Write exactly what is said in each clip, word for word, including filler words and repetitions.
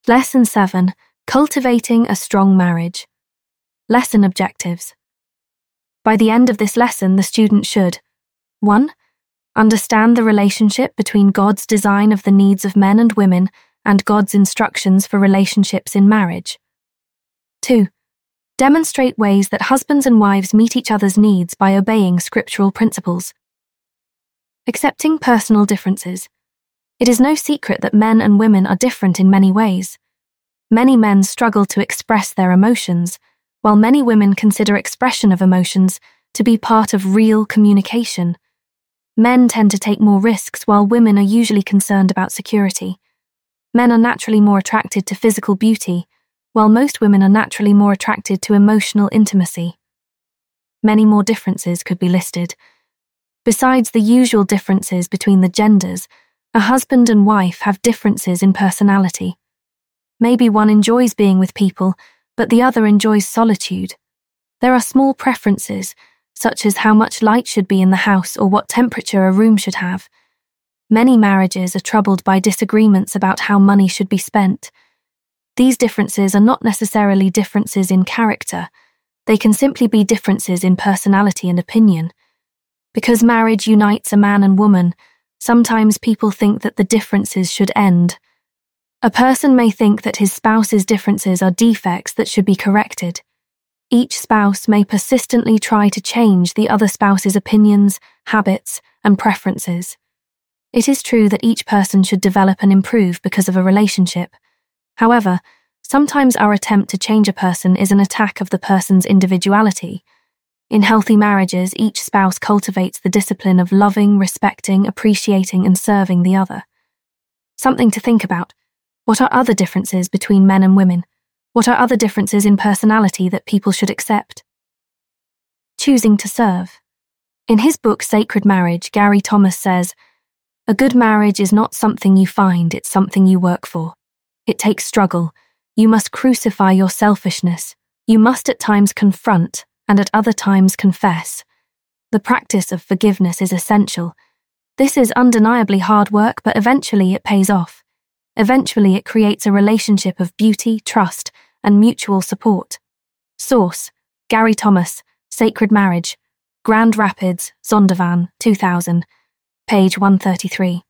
Lesson seven. Cultivating a strong marriage. Lesson objectives. By the end of this lesson, the student should one. Understand the relationship between God's design of the needs of men and women and God's instructions for relationships in marriage. two. Demonstrate ways that husbands and wives meet each other's needs by obeying scriptural principles. Accepting personal differences. It is no secret that men and women are different in many ways. Many men struggle to express their emotions, while many women consider expression of emotions to be part of real communication. Men tend to take more risks, while women are usually concerned about security. Men are naturally more attracted to physical beauty, while most women are naturally more attracted to emotional intimacy. Many more differences could be listed. Besides the usual differences between the genders, a husband and wife have differences in personality. Maybe one enjoys being with people, but the other enjoys solitude. There are small preferences, such as how much light should be in the house or what temperature a room should have. Many marriages are troubled by disagreements about how money should be spent. These differences are not necessarily differences in character. They can simply be differences in personality and opinion. Because marriage unites a man and woman, sometimes people think that the differences should end. A person may think that his spouse's differences are defects that should be corrected. Each spouse may persistently try to change the other spouse's opinions, habits, and preferences. It is true that each person should develop and improve because of a relationship. However, sometimes our attempt to change a person is an attack of the person's individuality. In healthy marriages, each spouse cultivates the discipline of loving, respecting, appreciating, and serving the other. Something to think about. What are other differences between men and women? What are other differences in personality that people should accept? Choosing to serve. In his book Sacred Marriage, Gary Thomas says, "A good marriage is not something you find, it's something you work for. It takes struggle. You must crucify your selfishness. You must at times confront, and at other times confess. The practice of forgiveness is essential. This is undeniably hard work, but eventually it pays off. Eventually it creates a relationship of beauty, trust, and mutual support." Source: Gary Thomas, Sacred Marriage, Grand Rapids, Zondervan, two thousand, page one thirty-three.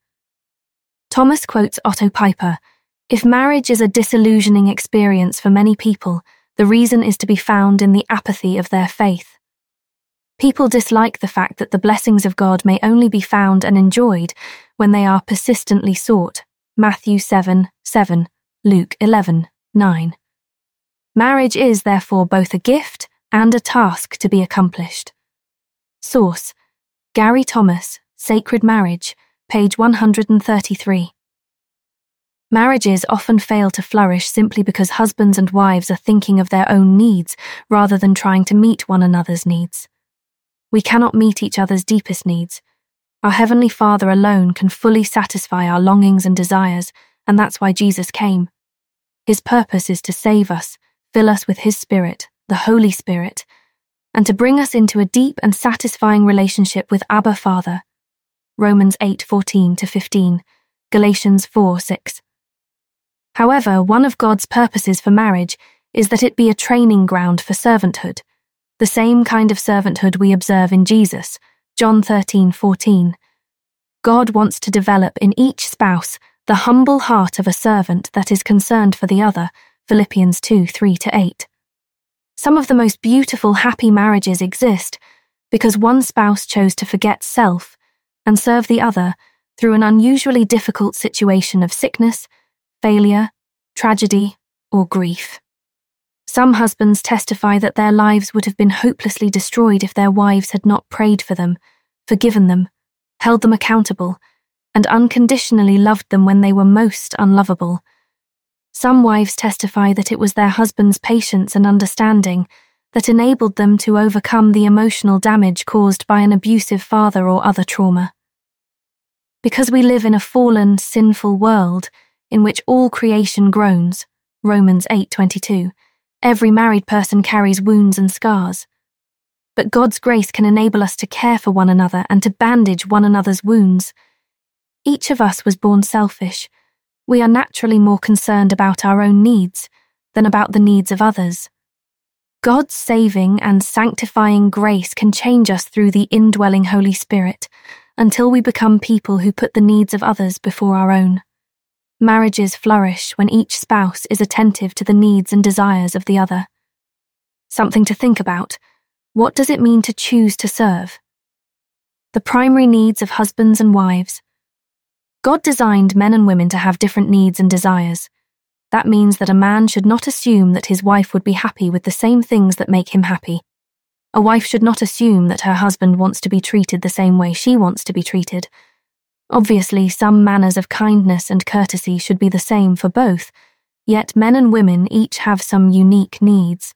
Thomas quotes Otto Piper, "If marriage is a disillusioning experience for many people, the reason is to be found in the apathy of their faith. People dislike the fact that the blessings of God may only be found and enjoyed when they are persistently sought." Matthew seven, seven, Luke eleven, nine. Marriage is therefore both a gift and a task to be accomplished. Source: Gary Thomas, Sacred Marriage, page one thirty-three. Marriages often fail to flourish simply because husbands and wives are thinking of their own needs rather than trying to meet one another's needs. We cannot meet each other's deepest needs. Our Heavenly Father alone can fully satisfy our longings and desires, and that's why Jesus came. His purpose is to save us, fill us with His Spirit, the Holy Spirit, and to bring us into a deep and satisfying relationship with Abba Father. Romans eight, fourteen to fifteen, Galatians four, six. However, one of God's purposes for marriage is that it be a training ground for servanthood, the same kind of servanthood we observe in Jesus, John thirteen, fourteen. God wants to develop in each spouse the humble heart of a servant that is concerned for the other, Philippians two, three to eight. Some of the most beautiful, happy marriages exist because one spouse chose to forget self and serve the other through an unusually difficult situation of sickness, failure, tragedy, or grief. Some husbands testify that their lives would have been hopelessly destroyed if their wives had not prayed for them, forgiven them, held them accountable, and unconditionally loved them when they were most unlovable. Some wives testify that it was their husband's patience and understanding that enabled them to overcome the emotional damage caused by an abusive father or other trauma. Because we live in a fallen, sinful world in which all creation groans, Romans eight, twenty-two, every married person carries wounds and scars. But God's grace can enable us to care for one another and to bandage one another's wounds. Each of us was born selfish. we are naturally more concerned about our own needs than about the needs of others. God's saving and sanctifying grace can change us through the indwelling Holy Spirit until we become people who put the needs of others before our own. Marriages flourish when each spouse is attentive to the needs and desires of the other. Something to think about. What does it mean to choose to serve? The primary needs of husbands and wives. God designed men and women to have different needs and desires. That means that a man should not assume that his wife would be happy with the same things that make him happy. A wife should not assume that her husband wants to be treated the same way she wants to be treated. Obviously, some manners of kindness and courtesy should be the same for both, yet men and women each have some unique needs.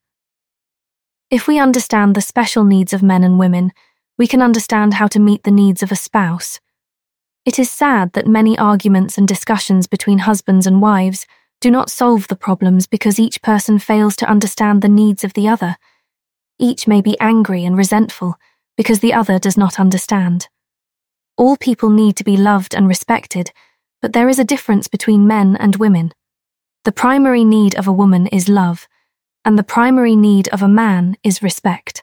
If we understand the special needs of men and women, we can understand how to meet the needs of a spouse. It is sad that many arguments and discussions between husbands and wives do not solve the problems because each person fails to understand the needs of the other. Each may be angry and resentful because the other does not understand. All people need to be loved and respected, but there is a difference between men and women. The primary need of a woman is love, and the primary need of a man is respect.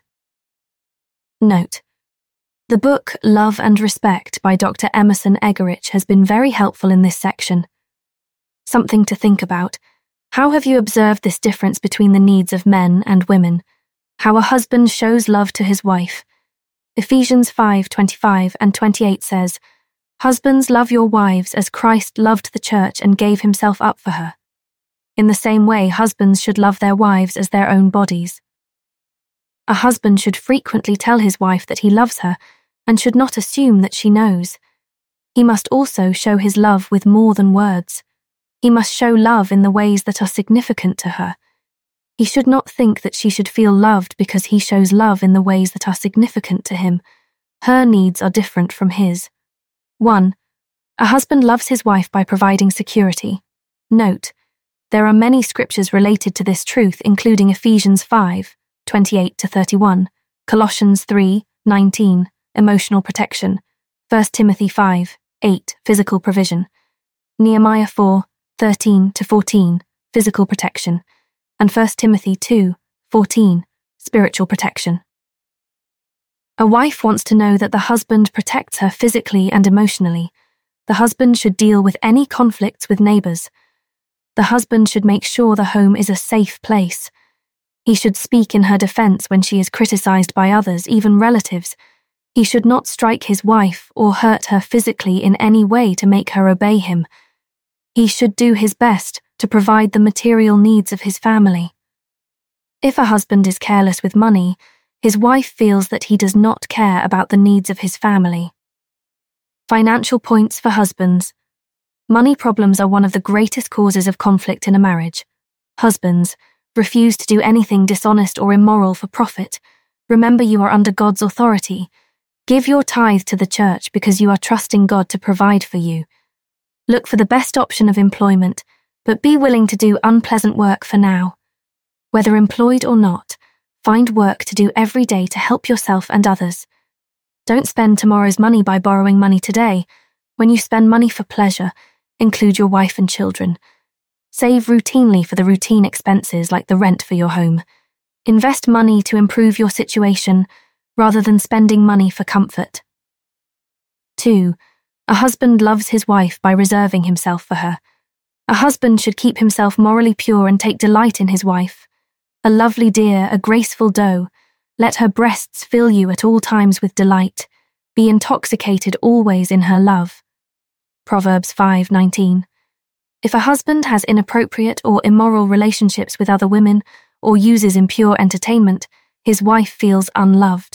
Note: the book Love and Respect by Doctor Emerson Eggerichs has been very helpful in this section. Something to think about. How have you observed this difference between the needs of men and women? How a husband shows love to his wife. Ephesians five twenty-five and twenty-eight says, "Husbands, love your wives as Christ loved the church and gave himself up for her." In the same way, husbands should love their wives as their own bodies. A husband should frequently tell his wife that he loves her and should not assume that she knows. He must also show his love with more than words. He must show love in the ways that are significant to her. He should not think that she should feel loved because he shows love in the ways that are significant to him. Her needs are different from his. one. A husband loves his wife by providing security. Note: there are many scriptures related to this truth, including Ephesians five twenty-eight to thirty-one, Colossians three nineteen, emotional protection, First Timothy five eight, physical provision, Nehemiah four thirteen to fourteen, physical protection, and First Timothy two fourteen, spiritual protection. A wife wants to know that the husband protects her physically and emotionally. The husband should deal with any conflicts with neighbors. The husband should make sure the home is a safe place. He should speak in her defense when she is criticized by others, even relatives. He should not strike his wife or hurt her physically in any way to make her obey him. He should do his best to provide the material needs of his family. If a husband is careless with money, his wife feels that he does not care about the needs of his family. Financial points for husbands. Money problems are one of the greatest causes of conflict in a marriage. Husbands, refuse to do anything dishonest or immoral for profit. Remember, you are under God's authority. Give your tithe to the church because you are trusting God to provide for you. Look for the best option of employment, but be willing to do unpleasant work for now. Whether employed or not, find work to do every day to help yourself and others. Don't spend tomorrow's money by borrowing money today. When you spend money for pleasure, include your wife and children. Save routinely for the routine expenses like the rent for your home. Invest money to improve your situation rather than spending money for comfort. two. A husband loves his wife by reserving himself for her. A husband should keep himself morally pure and take delight in his wife. A lovely deer, a graceful doe. Let her breasts fill you at all times with delight. Be intoxicated always in her love. Proverbs five nineteen. If a husband has inappropriate or immoral relationships with other women or uses impure entertainment, his wife feels unloved.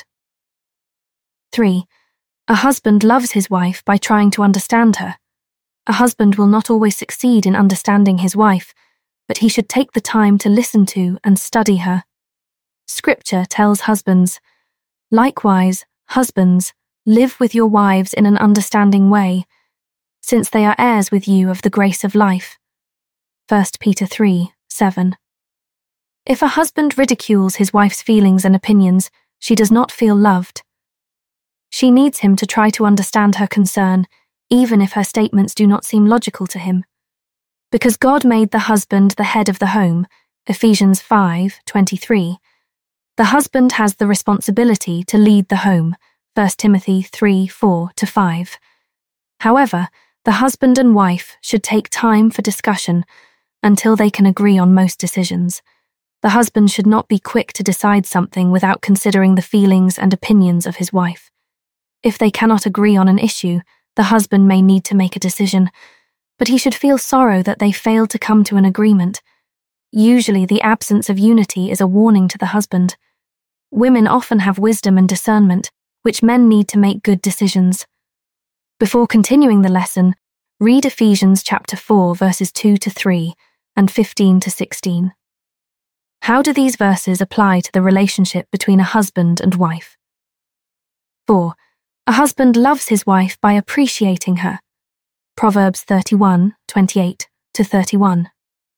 three. A husband loves his wife by trying to understand her. A husband will not always succeed in understanding his wife, but he should take the time to listen to and study her. Scripture tells husbands, "Likewise, husbands, live with your wives in an understanding way, since they are heirs with you of the grace of life." First Peter three seven. If a husband ridicules his wife's feelings and opinions, she does not feel loved. She needs him to try to understand her concern, even if her statements do not seem logical to him. Because God made the husband the head of the home, Ephesians five twenty-three, the husband has the responsibility to lead the home, First Timothy three four to five. However, the husband and wife should take time for discussion until they can agree on most decisions. The husband should not be quick to decide something without considering the feelings and opinions of his wife. If they cannot agree on an issue, the husband may need to make a decision, but he should feel sorrow that they failed to come to an agreement. Usually, the absence of unity is a warning to the husband. Women often have wisdom and discernment, which men need to make good decisions. Before continuing the lesson, read Ephesians chapter four verses two to three and fifteen to sixteen. How do these verses apply to the relationship between a husband and wife? four. A husband loves his wife by appreciating her. Proverbs thirty-one twenty-eight to thirty-one.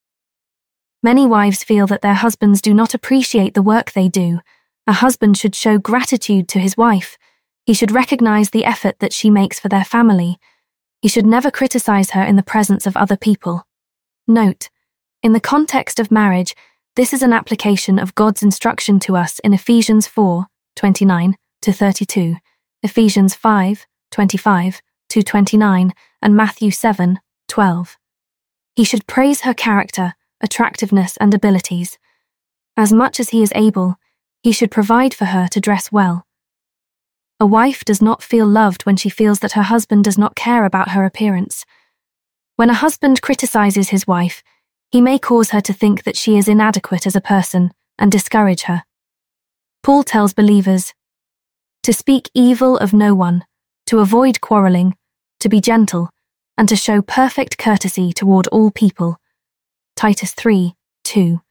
Many wives feel that their husbands do not appreciate the work they do. A husband should show gratitude to his wife. He should recognize the effort that she makes for their family. He should never criticize her in the presence of other people. Note, in the context of marriage, this is an application of God's instruction to us in Ephesians four twenty-nine to thirty-two, Ephesians five twenty-five to twenty-nine, and Matthew seven twelve. He should praise her character, attractiveness, and abilities. As much as he is able, he should provide for her to dress well. A wife does not feel loved when she feels that her husband does not care about her appearance. When a husband criticizes his wife, he may cause her to think that she is inadequate as a person and discourage her. Paul tells believers to speak evil of no one, to avoid quarreling, to be gentle, and to show perfect courtesy toward all people. Titus three two.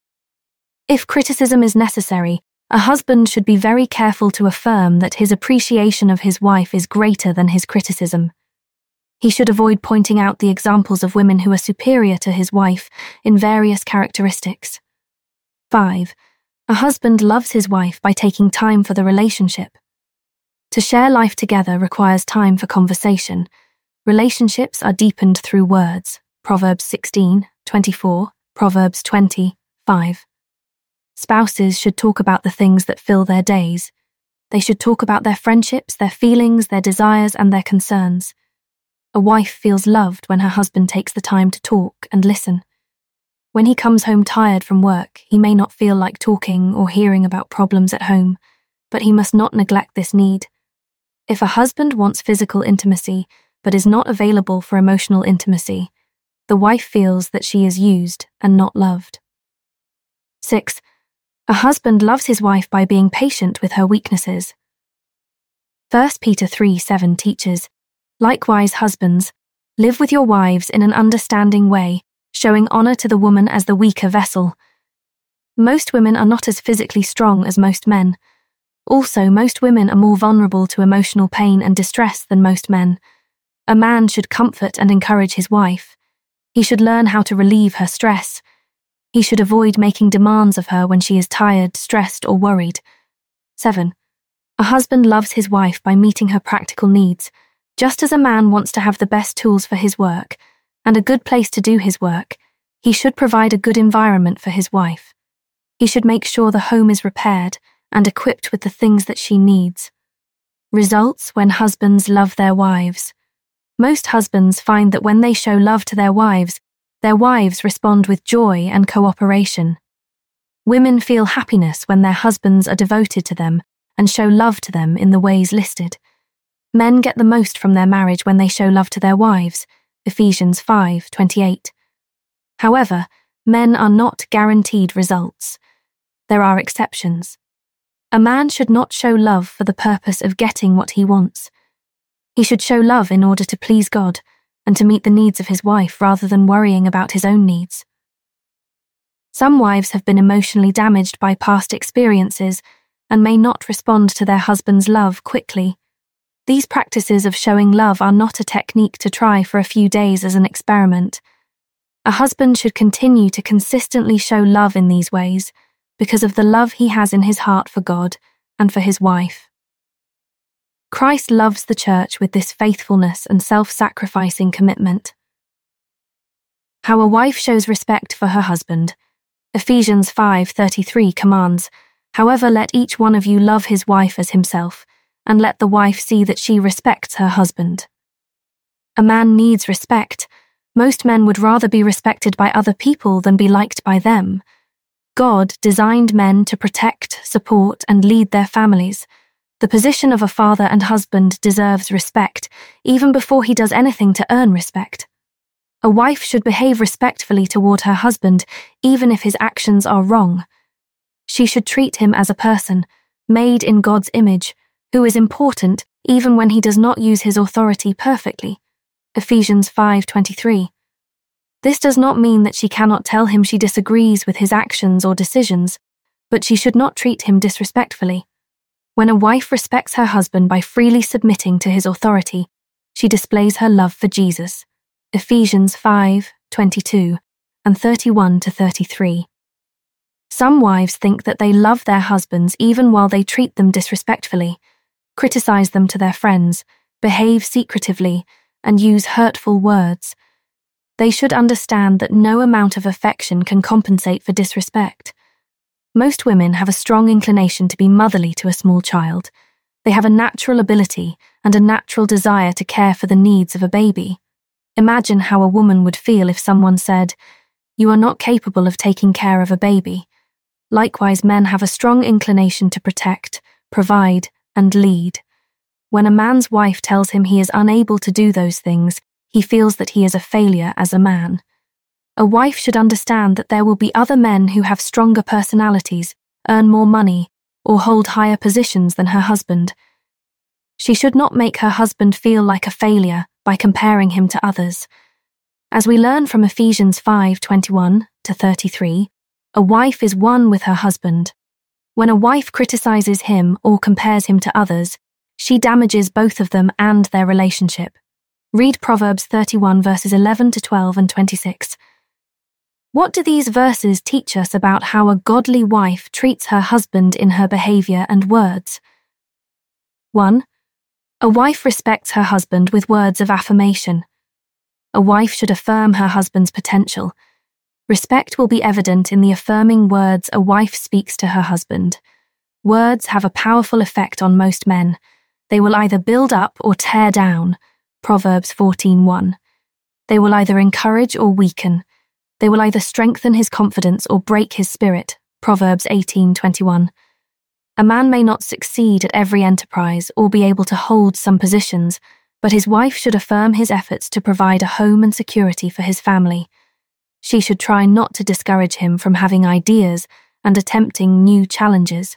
If criticism is necessary, a husband should be very careful to affirm that his appreciation of his wife is greater than his criticism. He should avoid pointing out the examples of women who are superior to his wife in various characteristics. five. A husband loves his wife by taking time for the relationship. To share life together requires time for conversation. Relationships are deepened through words. Proverbs sixteen twenty-four, Proverbs twenty five. Spouses should talk about the things that fill their days. They should talk about their friendships, their feelings, their desires, and their concerns. A wife feels loved when her husband takes the time to talk and listen. When he comes home tired from work, he may not feel like talking or hearing about problems at home, but he must not neglect this need. If a husband wants physical intimacy but is not available for emotional intimacy, the wife feels that she is used and not loved. six. A husband loves his wife by being patient with her weaknesses. First Peter three seven teaches, "Likewise, husbands, live with your wives in an understanding way, showing honor to the woman as the weaker vessel." Most women are not as physically strong as most men. Also, most women are more vulnerable to emotional pain and distress than most men. A man should comfort and encourage his wife. He should learn how to relieve her stress. He should avoid making demands of her when she is tired, stressed, or worried. seven. A husband loves his wife by meeting her practical needs. Just as a man wants to have the best tools for his work and a good place to do his work, he should provide a good environment for his wife. He should make sure the home is repaired and equipped with the things that she needs. Results when husbands love their wives. Most husbands find that when they show love to their wives, their wives respond with joy and cooperation. Women feel happiness when their husbands are devoted to them and show love to them in the ways listed. Men get the most from their marriage when they show love to their wives, Ephesians five twenty-eight. However, men are not guaranteed results. There are exceptions. A man should not show love for the purpose of getting what he wants. He should show love in order to please God and to meet the needs of his wife rather than worrying about his own needs. Some wives have been emotionally damaged by past experiences and may not respond to their husband's love quickly. These practices of showing love are not a technique to try for a few days as an experiment. A husband should continue to consistently show love in these ways because of the love he has in his heart for God and for his wife. Christ loves the church with this faithfulness and self-sacrificing commitment. How a wife shows respect for her husband. Ephesians five thirty-three commands, "However, let each one of you love his wife as himself, and let the wife see that she respects her husband." A man needs respect. Most men would rather be respected by other people than be liked by them. God designed men to protect, support, and lead their families. The position of a father and husband deserves respect, even before he does anything to earn respect. A wife should behave respectfully toward her husband, even if his actions are wrong. She should treat him as a person, made in God's image, who is important even when he does not use his authority perfectly. Ephesians five twenty-three. This does not mean that she cannot tell him she disagrees with his actions or decisions, but she should not treat him disrespectfully. When a wife respects her husband by freely submitting to his authority, she displays her love for Jesus. Ephesians five twenty-two and thirty-one to thirty-three. Some wives think that they love their husbands even while they treat them disrespectfully, criticize them to their friends, behave secretively, and use hurtful words. They should understand that no amount of affection can compensate for disrespect. Most women have a strong inclination to be motherly to a small child. They have a natural ability and a natural desire to care for the needs of a baby. Imagine how a woman would feel if someone said, "You are not capable of taking care of a baby." Likewise, men have a strong inclination to protect, provide, and lead. When a man's wife tells him he is unable to do those things, he feels that he is a failure as a man. A wife should understand that there will be other men who have stronger personalities, earn more money, or hold higher positions than her husband. She should not make her husband feel like a failure by comparing him to others. As we learn from Ephesians five twenty-one to thirty-three, a wife is one with her husband. When a wife criticizes him or compares him to others, she damages both of them and their relationship. Read Proverbs thirty-one verses eleven to twelve and twenty-six. What do these verses teach us about how a godly wife treats her husband in her behavior and words? one. A wife respects her husband with words of affirmation. A wife should affirm her husband's potential. Respect will be evident in the affirming words a wife speaks to her husband. Words have a powerful effect on most men. They will either build up or tear down. Proverbs fourteen one. They will either encourage or weaken. They will either strengthen his confidence or break his spirit. Proverbs eighteen twenty-one. A man may not succeed at every enterprise or be able to hold some positions, but his wife should affirm his efforts to provide a home and security for his family. She should try not to discourage him from having ideas and attempting new challenges.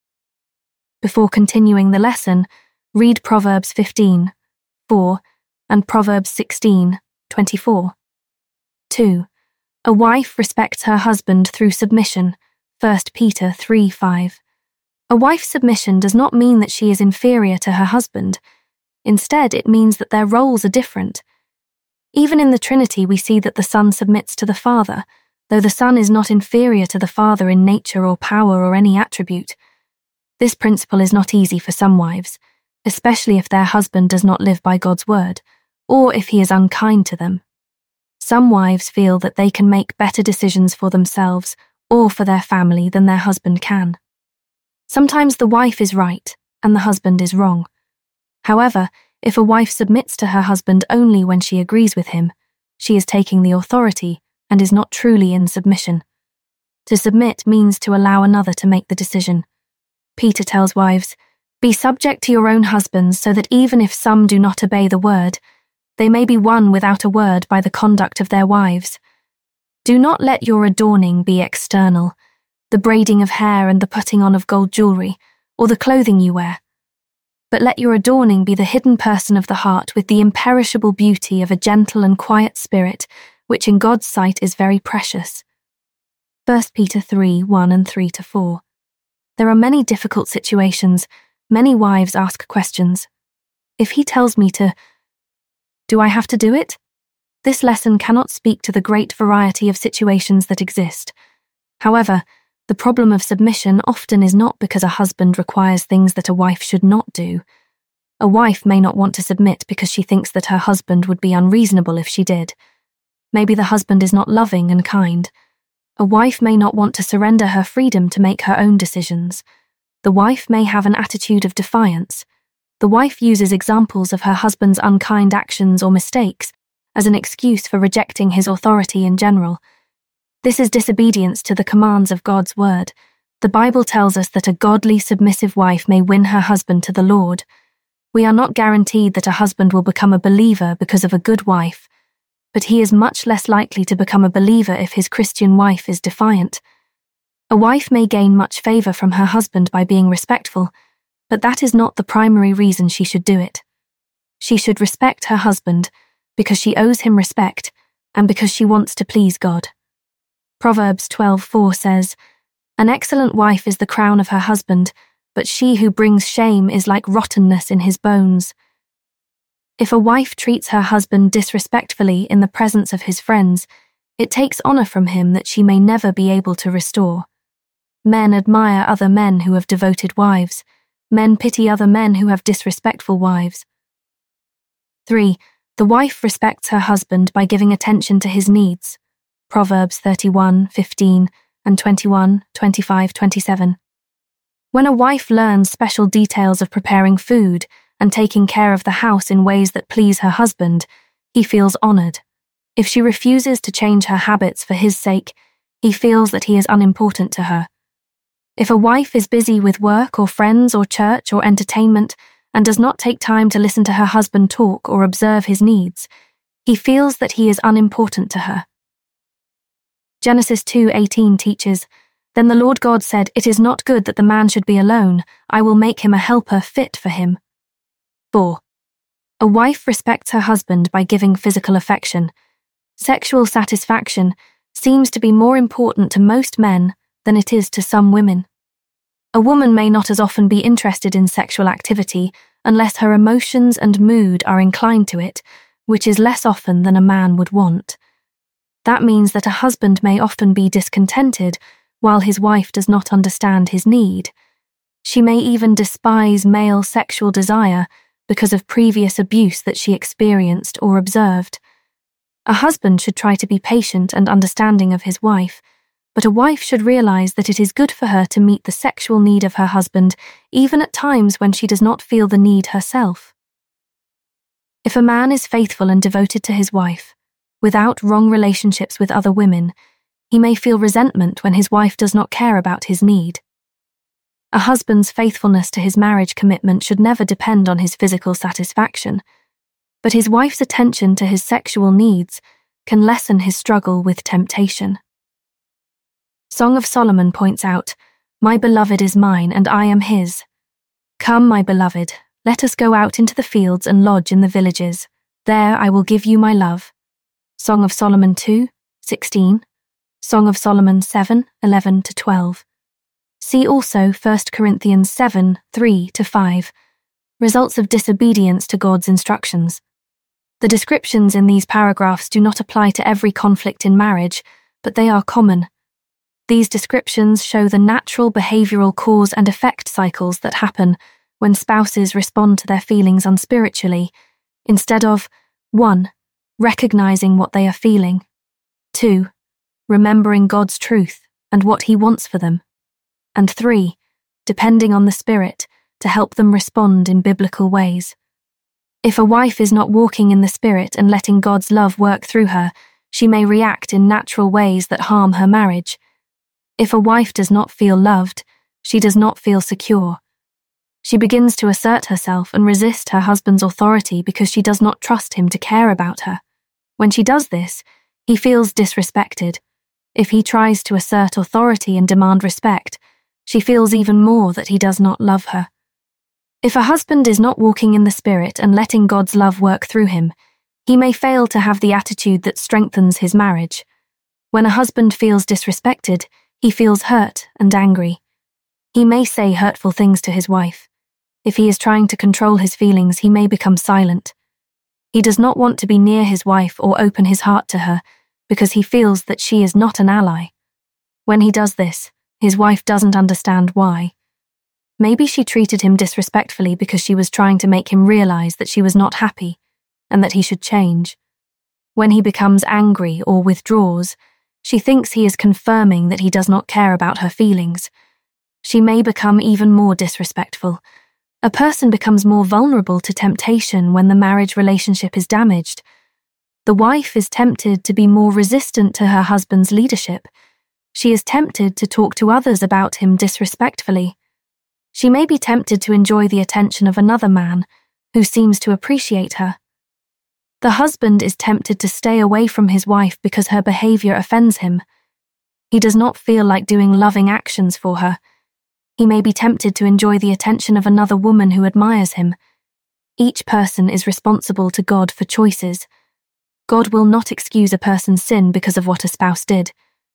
Before continuing the lesson, read Proverbs fifteen four and Proverbs sixteen twenty-four. two. A wife respects her husband through submission. First Peter three five. A wife's submission does not mean that she is inferior to her husband. Instead, it means that their roles are different. Even in the Trinity, we see that the Son submits to the Father, though the Son is not inferior to the Father in nature or power or any attribute. This principle is not easy for some wives, especially if their husband does not live by God's word, or if he is unkind to them. Some wives feel that they can make better decisions for themselves or for their family than their husband can. Sometimes the wife is right and the husband is wrong. However, if a wife submits to her husband only when she agrees with him, she is taking the authority and is not truly in submission. To submit means to allow another to make the decision. Peter tells wives, "Be subject to your own husbands, so that even if some do not obey the word, they may be won without a word by the conduct of their wives. Do not let your adorning be external, the braiding of hair and the putting on of gold jewelry, or the clothing you wear. But let your adorning be the hidden person of the heart with the imperishable beauty of a gentle and quiet spirit, which in God's sight is very precious." First Peter three one and three to four. There are many difficult situations. Many wives ask questions. If he tells me to, do I have to do it? This lesson cannot speak to the great variety of situations that exist. However, the problem of submission often is not because a husband requires things that a wife should not do. A wife may not want to submit because she thinks that her husband would be unreasonable if she did. Maybe the husband is not loving and kind. A wife may not want to surrender her freedom to make her own decisions. The wife may have an attitude of defiance. The wife uses examples of her husband's unkind actions or mistakes as an excuse for rejecting his authority in general. This is disobedience to the commands of God's word. The Bible tells us that a godly, submissive wife may win her husband to the Lord. We are not guaranteed that a husband will become a believer because of a good wife, but he is much less likely to become a believer if his Christian wife is defiant. A wife may gain much favor from her husband by being respectful, but that is not the primary reason she should do it. She should respect her husband because she owes him respect and because she wants to please God. Proverbs twelve four says, "An excellent wife is the crown of her husband, but she who brings shame is like rottenness in his bones." If a wife treats her husband disrespectfully in the presence of his friends, it takes honor from him that she may never be able to restore. Men admire other men who have devoted wives. Men pity other men who have disrespectful wives. three. The wife respects her husband by giving attention to his needs. Proverbs thirty-one fifteen and twenty-one twenty-five twenty-seven. When a wife learns special details of preparing food and taking care of the house in ways that please her husband, he feels honored. If she refuses to change her habits for his sake, he feels that he is unimportant to her. If a wife is busy with work or friends or church or entertainment and does not take time to listen to her husband talk or observe his needs, he feels that he is unimportant to her. Genesis two eighteen teaches, "Then the Lord God said, 'It is not good that the man should be alone. I will make him a helper fit for him.'" four. A wife respects her husband by giving physical affection. Sexual satisfaction seems to be more important to most men than it is to some women. A woman may not as often be interested in sexual activity unless her emotions and mood are inclined to it, which is less often than a man would want. That means that a husband may often be discontented while his wife does not understand his need. She may even despise male sexual desire because of previous abuse that she experienced or observed. A husband should try to be patient and understanding of his wife, but a wife should realize that it is good for her to meet the sexual need of her husband, even at times when she does not feel the need herself. If a man is faithful and devoted to his wife, without wrong relationships with other women, he may feel resentment when his wife does not care about his need. A husband's faithfulness to his marriage commitment should never depend on his physical satisfaction, but his wife's attention to his sexual needs can lessen his struggle with temptation. Song of Solomon points out, "My beloved is mine, and I am his. Come, my beloved, let us go out into the fields and lodge in the villages. There I will give you my love." Song of Solomon two sixteen, Song of Solomon seven eleven to twelve. See also First Corinthians seven three to five, results of disobedience to God's instructions. The descriptions in these paragraphs do not apply to every conflict in marriage, but they are common. These descriptions show the natural behavioral cause and effect cycles that happen when spouses respond to their feelings unspiritually, instead of one. Recognizing what they are feeling, two. Remembering God's truth and what He wants for them, and three. Depending on the Spirit to help them respond in biblical ways. If a wife is not walking in the Spirit and letting God's love work through her, she may react in natural ways that harm her marriage. If a wife does not feel loved, she does not feel secure. She begins to assert herself and resist her husband's authority because she does not trust him to care about her. When she does this, he feels disrespected. If he tries to assert authority and demand respect, she feels even more that he does not love her. If a husband is not walking in the Spirit and letting God's love work through him, he may fail to have the attitude that strengthens his marriage. When a husband feels disrespected, he feels hurt and angry. He may say hurtful things to his wife. If he is trying to control his feelings, he may become silent. He does not want to be near his wife or open his heart to her because he feels that she is not an ally. When he does this, his wife doesn't understand why. Maybe she treated him disrespectfully because she was trying to make him realize that she was not happy and that he should change. When he becomes angry or withdraws, she thinks he is confirming that he does not care about her feelings. She may become even more disrespectful. A person becomes more vulnerable to temptation when the marriage relationship is damaged. The wife is tempted to be more resistant to her husband's leadership. She is tempted to talk to others about him disrespectfully. She may be tempted to enjoy the attention of another man who seems to appreciate her. The husband is tempted to stay away from his wife because her behavior offends him. He does not feel like doing loving actions for her. He may be tempted to enjoy the attention of another woman who admires him. Each person is responsible to God for choices. God will not excuse a person's sin because of what a spouse did.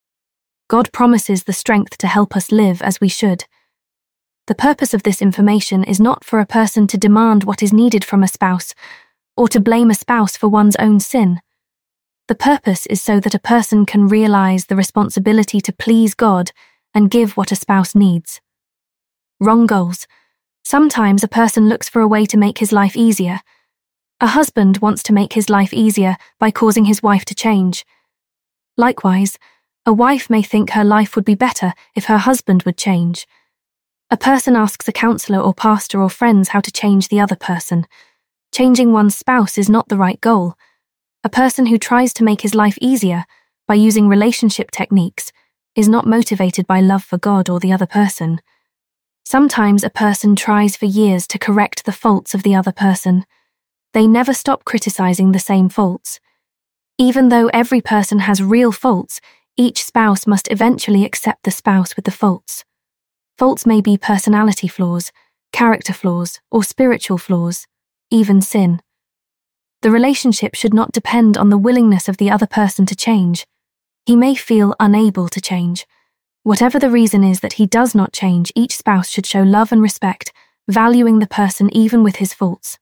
God promises the strength to help us live as we should. The purpose of this information is not for a person to demand what is needed from a spouse, or to blame a spouse for one's own sin. The purpose is so that a person can realize the responsibility to please God and give what a spouse needs. Wrong goals. Sometimes a person looks for a way to make his life easier. A husband wants to make his life easier by causing his wife to change. Likewise, a wife may think her life would be better if her husband would change. A person asks a counselor or pastor or friends how to change the other person. Changing one's spouse is not the right goal. A person who tries to make his life easier by using relationship techniques is not motivated by love for God or the other person. Sometimes a person tries for years to correct the faults of the other person. They never stop criticizing the same faults. Even though every person has real faults, each spouse must eventually accept the spouse with the faults. Faults may be personality flaws, character flaws, or spiritual flaws, even sin. The relationship should not depend on the willingness of the other person to change. He may feel unable to change. Whatever the reason is that he does not change, each spouse should show love and respect, valuing the person even with his faults.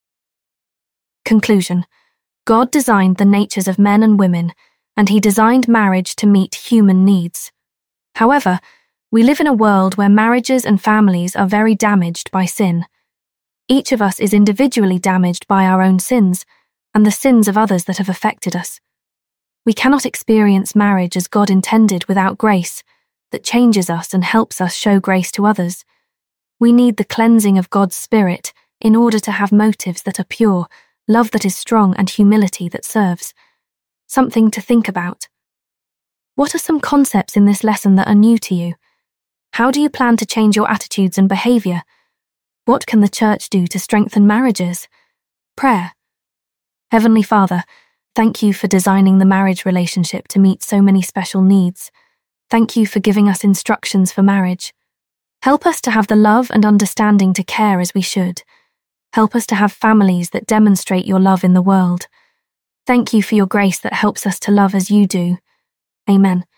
Conclusion. God designed the natures of men and women, and he designed marriage to meet human needs. However, we live in a world where marriages and families are very damaged by sin. Each of us is individually damaged by our own sins and the sins of others that have affected us. We cannot experience marriage as God intended without grace that changes us and helps us show grace to others. We need the cleansing of God's Spirit in order to have motives that are pure, love that is strong, and humility that serves. Something to think about. What are some concepts in this lesson that are new to you? How do you plan to change your attitudes and behavior? What can the church do to strengthen marriages? Prayer. Heavenly Father, thank you for designing the marriage relationship to meet so many special needs. Thank you for giving us instructions for marriage. Help us to have the love and understanding to care as we should. Help us to have families that demonstrate your love in the world. Thank you for your grace that helps us to love as you do. Amen.